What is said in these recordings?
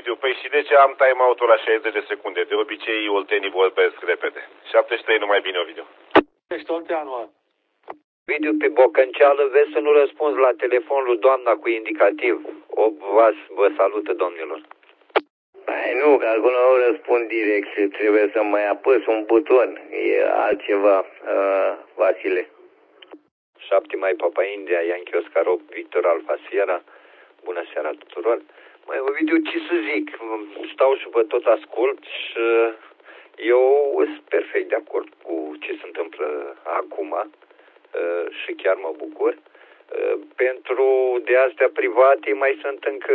Ovidiu, păi și de ce am time-out-ul la 60 de secunde? De obicei, oltenii vorbesc repede. 73 numai bine, Ovidiu. Ești olteanul. Ovidiu, pe bocănceală, vezi să nu răspunzi la telefonul doamna cu indicativ. Vă salută, domnilor. Păi nu, că acum nu răspund direct și trebuie să mai apăs un buton. E altceva, Vasile. 7 mai Papa India, Yankee Oscar 8, Victor Alfa Sierra. Bună seara tuturor. Mai Ovidiu, ce să zic? Stau și vă tot ascult și eu sunt perfect de acord cu ce se întâmplă acum și chiar mă bucur. Pentru de astea private mai sunt încă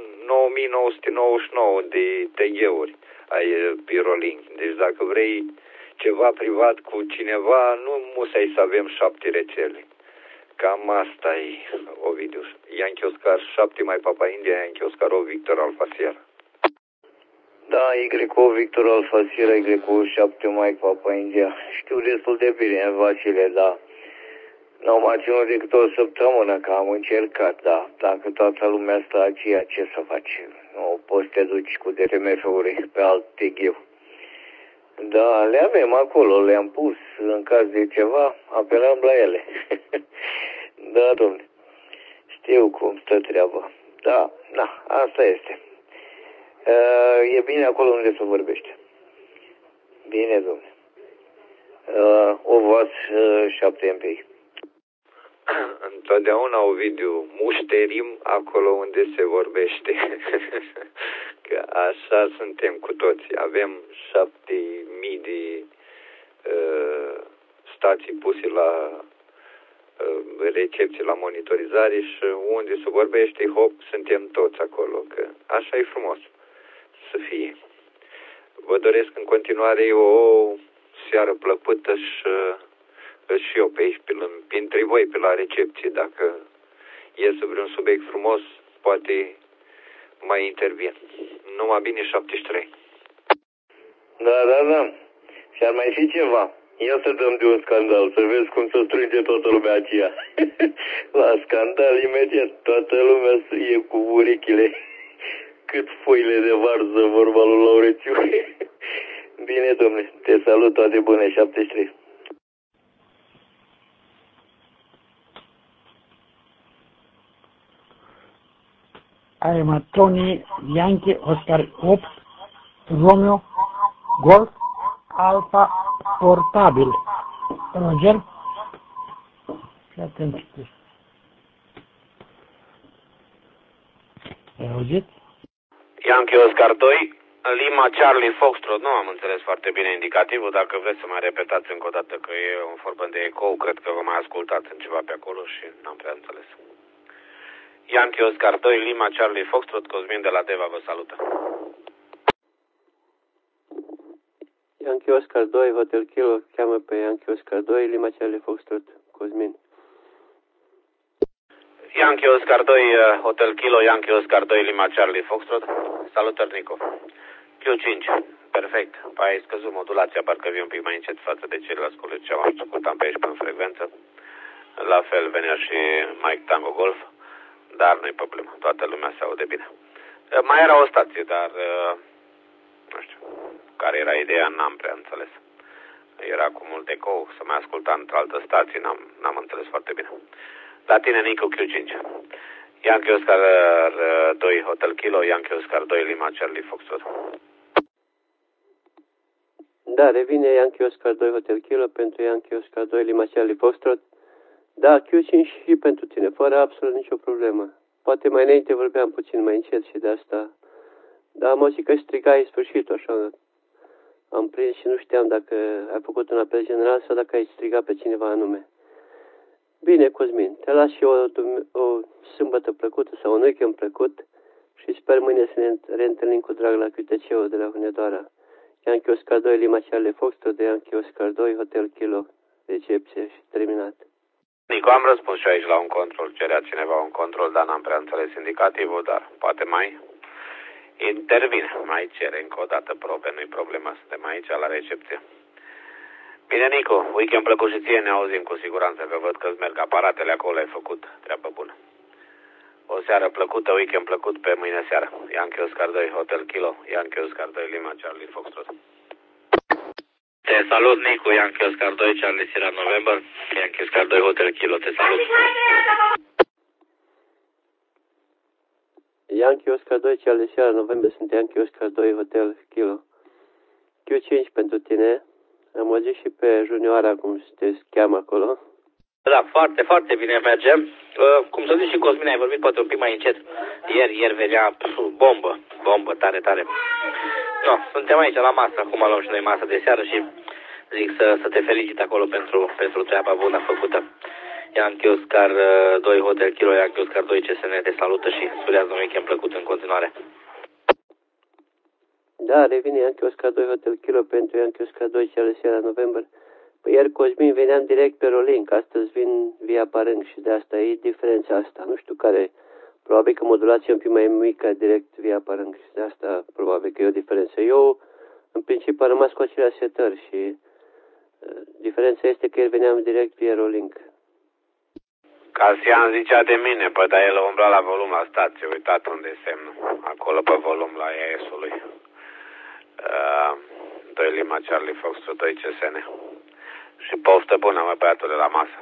9999 de TG-uri ai Piroling. Deci dacă vrei ceva privat cu cineva, nu musai să avem 7 rețele. Cam asta e, Ovidiu. Yankee Oscar 7 mai Papa India, Yankee Oscar 8, Victor Alfa Sierra. Da, YO Victor Alfa Sierra, YO 7 mai Papa India. Știu destul de bine, Vasile, da. Nu m-a ținut decât o săptămână că am încercat, da. Dacă toată lumea stă aceea, ce să faci? Nu poți să te duci cu DTMF-uri pe alt TG. Da, le avem acolo, le-am pus. În caz de ceva, apelăm la ele. Da, domnule. Știu cum stă treaba. Da, asta este. E bine acolo unde se vorbește. Bine, domnule. O vas 7 MPI. Întotdeauna, Ovidiu, mușterim acolo unde se vorbește. Că așa suntem cu toți. Avem 7000 de stații puse la recepție, la monitorizare și unde se vorbește, hop, suntem toți acolo. Că așa e frumos să fie. Vă doresc în continuare o seară plăcută și eu pe aici, printre voi, pe la recepție. Dacă iese vreun subiect frumos, poate mai intervin. Numai bine 73. Da. Și ar mai fi ceva. Ia să dăm de un scandal, să vezi cum se strânge toată lumea aceea. La scandal, imediat, toată lumea e cu urechile cât foile de varză, vorba lui Laurețiu. Bine, domnule, te salut, toate bune, 73. I am a Tony Yankee Oscar 8 Romeo Golf Alpha Portabil. Roger. Fii atent. Ai auzit? Yankee Oscar 2 Lima Charlie Foxtrot. Nu am înțeles foarte bine indicativul. Dacă vreți să mai repetați încă o dată că e un vorbă de ecou, cred că vă mai ascultați în ceva pe acolo și n-am prea înțeles. Yankee Oscar 2 Lima Charlie Foxtrot, Cosmin de la Deva vă salută. Yankee Oscar 2 Hotel Kilo cheamă pe Yankee Oscar 2 Lima Charlie Foxtrot, Cosmin. Yankee Oscar 2 Hotel Kilo Yankee Oscar 2 Lima Charlie Foxtrot. Salutări, Nico. Q5. Perfect. Păi ai scăzut modulația, parcă vii un pic mai încet față de ceilalți colegi ce am ascultat pe aici pe frecvență. La fel venea și Mike Tango Golf, dar nu-i problemă, toată lumea se aude bine. Mai era o stație, dar nu știu care era ideea, n-am prea înțeles. Era cu mult ecou, să mai asculta într-o altă stație, n-am înțeles foarte bine. La tine, Nico, Q5. Yankee Oscar 2 Hotel Kilo, Yankee Oscar 2 Lima Charlie Foxtrot. Da, revine Yankee Oscar 2 Hotel Kilo pentru Yankee Oscar 2 Lima Charlie Foxtrot. Da, Q5 și pentru tine, fără absolut nicio problemă. Poate mai înainte vorbeam puțin mai încet și de asta. Dar am auzit că strigai sfârșitul, așa. Am prins și nu știam dacă ai făcut un apel general sau dacă ai strigat pe cineva anume. Bine, Cosmin, te las și o sâmbătă plăcută sau un weekend plăcut și sper mâine să ne reîntâlnim cu drag la QTC-ul de la Hunedoara. Yankee Oscar 2 Lima Charlie Foxtrot de Yankee Oscar 2 Hotel Kilo, recepție și terminat. Nico, am răspuns și aici la un control, cerea cineva un control, dar n-am prea înțeles indicativul, dar poate mai intervine, mai cere încă o dată probe, nu-i problema, suntem aici la recepție. Bine, Nico, weekend plăcut și ție, ne auzim cu siguranță, că văd că îți merg aparatele acolo, ai făcut treabă bună. O seară plăcută, weekend plăcut pe mâine seară. Yankee Oscar 2, Hotel Kilo, Yankee Oscar 2, Lima Charlie Foxtrot. Te salut, Nicu, Yankee Oscar 2, Charlie Sierra November, Yankee Oscar 2, Hotel Kilo, te salut. Yankee Oscar 2, Charlie Sierra November, sunt Yankee Oscar 2, Hotel Kilo. Q5 pentru tine. Am auzit și pe Junioara, cum se cheamă acolo. Da, foarte, foarte bine mergem. Cum să zic și Cosmin, ai vorbit poate un pic mai încet. Ieri venea bombă, tare. No, suntem aici la masă, acum luăm și noi masă de seară și zic să te felicit acolo pentru treaba bună făcută. Yankee Oscar 2 Hotel Kilo, Yankee Oscar 2 CSN te salută și surează un weekend plăcut în continuare. Da, revine Yankee Oscar 2 Hotel Kilo pentru Yankee Oscar 2 Charlie Sierra November. Păi ieri Cosmin veneam direct pe Rolink, astăzi vin via Parâng și de asta e diferența asta. Nu știu care, probabil că modulația e un pic mai mică direct via Parâng și de asta probabil că e o diferență. Eu în principiu am rămas cu aceleași setări și diferența este că ieri veneam direct via Rolink. Casian zicea de mine, păi dar el umbra la volum la stație, uitat unde e semnul, acolo pe volum la ES-ului. 2 Lima Charlie Foxtrot 2 CSN. Și poftă bună, mă, băiatule, la masă.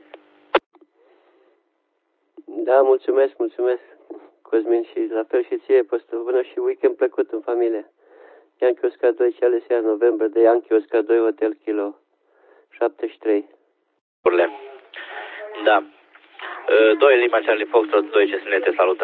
Da, mulțumesc, Cosmin, și la fel și ție, poftă bună și weekend plăcut în familie. Yankee Oscar 2 Charlie Sierra November de Yankee Oscar 2 Hotel Kilo 73. Da. 2 Lima Charlie Foxtrot 2 CSN te salută.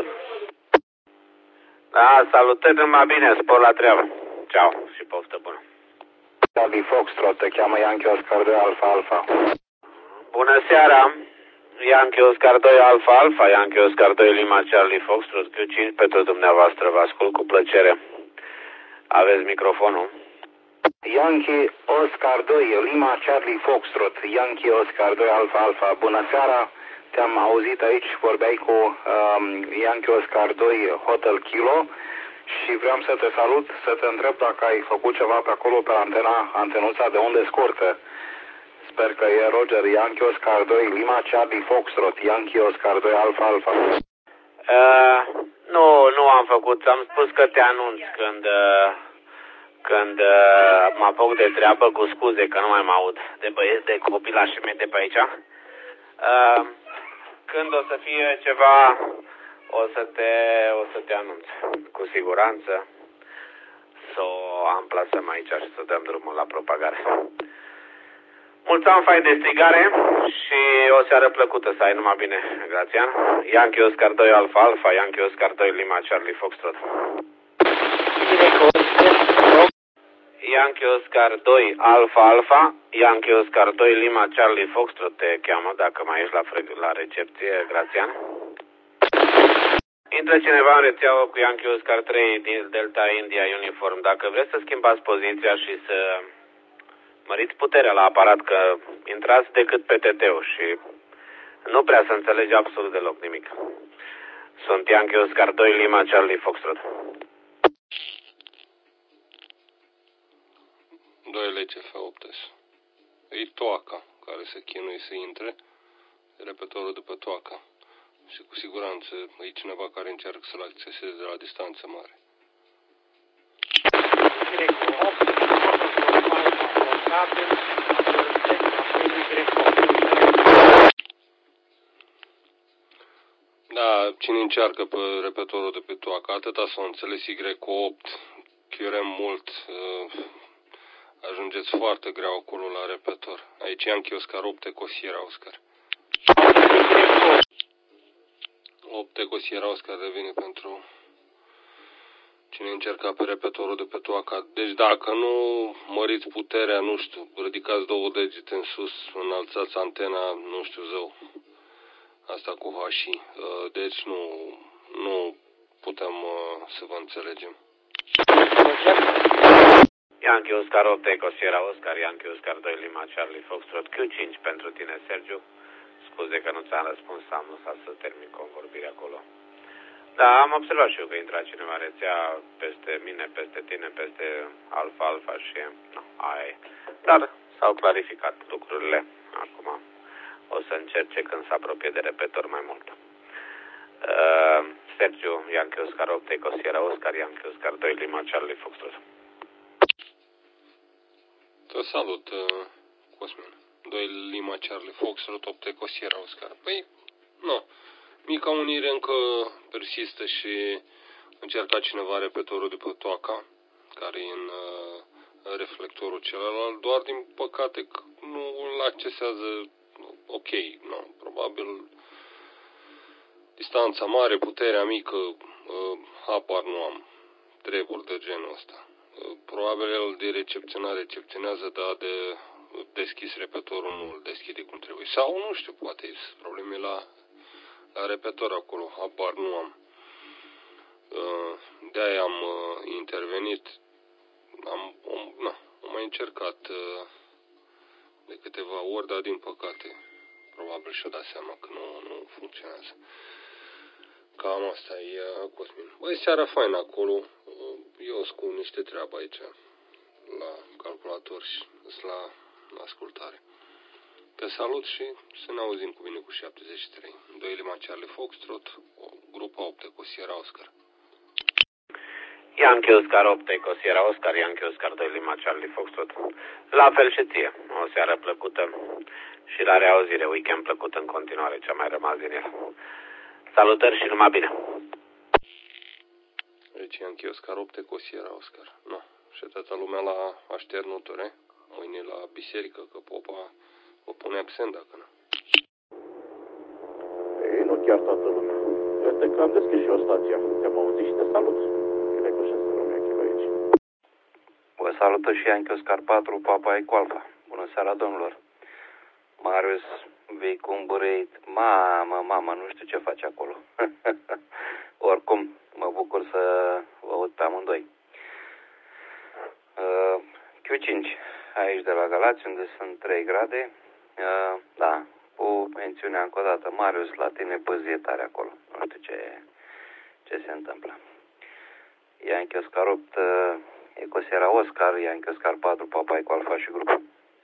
Da, salutări, numai bine, spor la treabă. Ceau și poftă bună. Charlie Foxtrot, te cheamă Yankee Oscar 2 Alfa Alfa. Bună seara, Yankee Oscar 2 Alfa Alfa, Yankee Oscar 2 Lima Charlie Foxtrot, Q5 pentru dumneavoastră, vă ascult cu plăcere. Aveți microfonul. Yankee Oscar 2 Lima Charlie Foxtrot, Yankee Oscar 2 Alfa Alfa, bună seara. Te-am auzit aici, vorbeai cu Yankee Oscar 2 Hotel Kilo și vreau să te salut, să te întreb dacă ai făcut ceva pe acolo pe antenuța de unde scurtă. Sper că e Roger, Yankee Oscar 2 Lima Charlie Foxtrot, Yankee Oscar 2 Alfa Alfa. Nu am făcut, am spus că te anunț când mă apuc de treabă, cu scuze că nu mai mă aud de băieți, de copilașii mei de pe aici. Când o să fie ceva, o să te anunț, cu siguranță, să o amplasăm aici și să dăm drumul la propagare. Mulți ani fain de strigare și o seară plăcută să ai, numai bine, Grațian. Yankee Oscar 2 Alfa Alfa, Yankee Oscar 2 Lima Charlie Foxtrot. Yankee Oscar 2 Alfa Alfa, Yankee Oscar 2 Lima Charlie Foxtrot te cheamă, dacă mai ești la recepție, Grațian. Intră cineva în rețeaua cu Yankee Oscar 3 din Delta India Uniform. Dacă vreți să schimbați poziția și să măriți puterea la aparat, că intrați decât pe TT-ul și nu prea să înțelegi absolut deloc nimic. Sunt Yankee Oscar 2 Lima Charlie Foxtrot. 2 LCF8S. E toaca care se chinuie să intre, repetorul de pe toaca. Și cu siguranță e cineva care încearcă să-l acceseze de la distanță mare. Da, cine încearcă pe repetorul de pe toaca, atâta s-o înțeles Y8, chiurem mult, ajungeți foarte greu acolo la repetor. Aici Yankee Oscar 8 Eco Sierra Oscar. 8 Eco Sierra Oscar revine pentru cine încerca pe repetorul de pe toaca. Deci dacă nu măriți puterea, nu știu, ridicați 2 degete în sus, înălțați antena, nu știu zău. Asta cu HI. Deci nu putem să vă înțelegem. Yankee Oscar 8 Eco Sierra Oscar, Yankee Oscar 2 Lima Charlie Foxtrot, Q5 pentru tine, Sergiu. Scuze că nu ți-am răspuns, am lăsat să termin convorbirea acolo. Da, am observat și eu că intra cineva în rețea peste mine, peste tine, peste Alfa și... Nu, aia e. Dar s-au clarificat lucrurile. Acum o să încerce când se apropie de repetor mai mult. Sergiu, Yankee Oscar 8, Eco Sierra Oscar, Yankee Oscar 2, Lima Charlie Foxtrot. Te salut, Cosmin. 2 Lima Charlie Foxtrot, 8 Eco Sierra Oscar. Păi, nu. Mica unire încă persistă și încerca cineva repetorul de pe toaca, care e în reflectorul celălalt, doar din păcate că nu îl accesează ok, nu, probabil distanța mare, puterea mică, habar nu am, treburi de genul ăsta. Probabil el de recepționare recepționează, dar de deschis repetorul nu îl deschide cum trebuie. Sau nu știu, poate sunt probleme la repetor acolo, habar nu am. De-aia am intervenit, am mai încercat de câteva ori, dar din păcate probabil și-o dat seama că nu funcționează. Cam asta e, Cosmin. Băi, seara faină acolo. Eu sunt cu niște treabă aici la calculator și la ascultare. Te salut și să ne auzim cu bine cu 73. 2 Lima Charlie Foxtrot, grupa 8 cu Sierra Oscar. Yankee Oscar 8, Eco Sierra Oscar, Yankee Oscar 2, Lima Charlie Foxtrot. La fel și ție. O seară plăcută și la reauzire, weekend plăcut în continuare, ce-a mai rămas din el. Salutări și numai bine. Deci Yankee Oscar 8 cu Sierra Oscar. Nu. Și toată lumea la așternuturi, mâine la biserică, că popa o pune absent dacă nu. Ei, nu chiar toată lumea. Uite că am deschis și eu stația. Te-am auzit și te salut. Cred că și să rămâne aici. Vă salută și Yankee Oscar 4, Papa Eco Alpha. Bună seara, domnilor. Marius, vei cu un băreit. Mama, nu știu ce faci acolo. Oricum, mă bucur să vă aud pe amândoi. Q5, aici de la Galați, unde sunt 3 grade. Da, cu mențiunea încă o dată. Marius, la tine păzie tare acolo. Nu știu ce se întâmplă. Yankee Oscar 8, Eco Sierra Oscar, Yankee Oscar 4, Papa Eco Alpha și grup.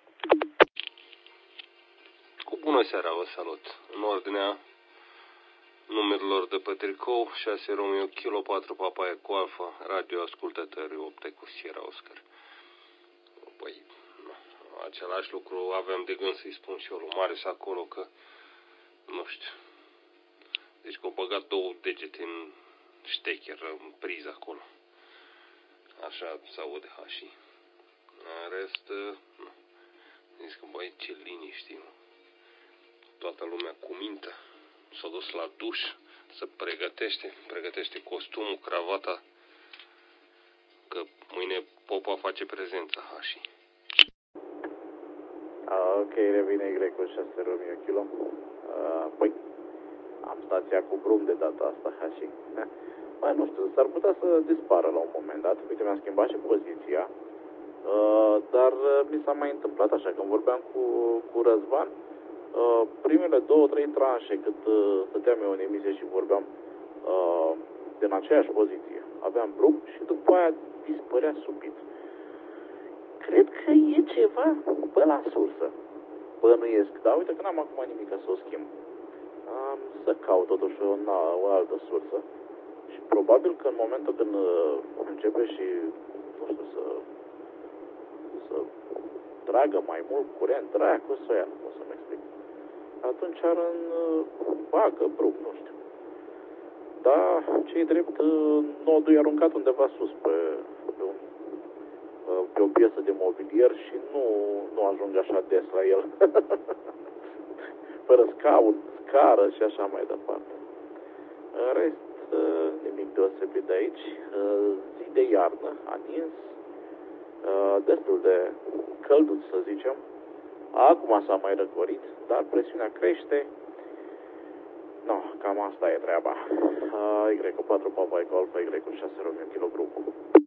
Cu bună seara, vă salut. În ordinea numerelor de pe tricou, 6 Romeo Kilo 4 Papa Eco Alpha, radio ascultători 8 cu Sierra Oscar. Păi, același lucru avem de gând să-i spun și eu lui Marius acolo, că nu știu. Deci că au băgat 2 degete în ștecher, în priză acolo. Așa s-aude hașii. În rest, nu. Zic că, băi, ce liniști, mă. Toată lumea cu mintă. S-a dus la duș să pregătește costumul, cravata, că mâine popa face prezența hașii. Ok, revine Y cu 6 Romeo Kilo. Păi, am stația cu Brum de data asta, hașii. Mai nu știu, s-ar putea să dispară la un moment dat. Uite, mi-am schimbat și poziția. Dar mi s-a mai întâmplat așa, când vorbeam cu Răzvan, primele 2-3 tranșe cât stăteam eu în emisie și vorbeam din aceeași poziție. Aveam Brum și după aia dispărea subit. Cred că e ceva pe la sursă. Bănuiesc, dar uite că n-am acum nimic să o schimb. Am să caut totuși o altă sursă. Și probabil că în momentul când începe și, nu știu, să tragă mai mult curent, dracu să ia, o să-mi explic. Atunci ar bagă Brum, nu știu. Dar, ce-i drept, nodul e aruncat undeva sus pe o piesă de mobilier și nu ajunge așa des la el. Fără scaun, scară și așa mai departe. În rest, nimic deosebit de aici. Zi de iarnă, a nins, destul de călduț, să zicem. Acum s-a mai răcorit, dar presiunea crește. No, cam asta e treaba. Y4 Papa Eco Alpha, Y6 Romeo Kilo grupul.